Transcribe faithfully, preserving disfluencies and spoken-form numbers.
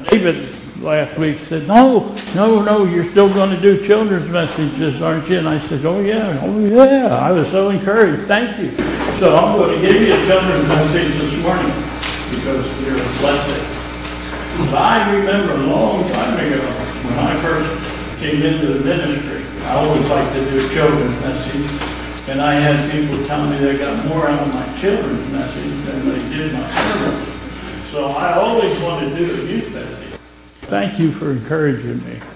David last week said, no, no, no, you're still going to do children's messages, aren't you? And I said, oh yeah, oh yeah. I was so encouraged. Thank you. So I'm going to give you a children's message this morning because you're a blessing. But I remember a long time ago when I first came into the ministry, I always liked to do a children's message. And I had people tell me they got more out of my children's message than they did my sermon. So I always wanted to do a youth message. Thank you for encouraging me.